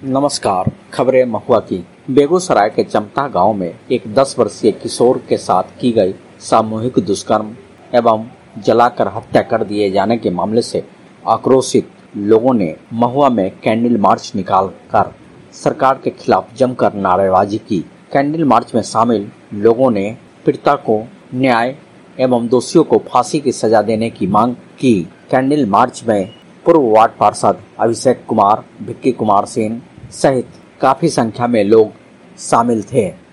नमस्कार। खबरें महुआ की। बेगूसराय के चमता गांव में एक 10 वर्षीय किशोर के साथ की गई सामूहिक दुष्कर्म एवं जलाकर हत्या कर दिए जाने के मामले से आक्रोशित लोगों ने महुआ में कैंडल मार्च निकालकर सरकार के खिलाफ जमकर नारेबाजी की। कैंडल मार्च में शामिल लोगों ने पीड़िता को न्याय एवं दोषियों को फांसी की सजा देने की मांग की। कैंडल मार्च में पूर्व वार्ड पार्षद अभिषेक कुमार, भिक्की कुमार सेन सहित काफी संख्या में लोग शामिल थे।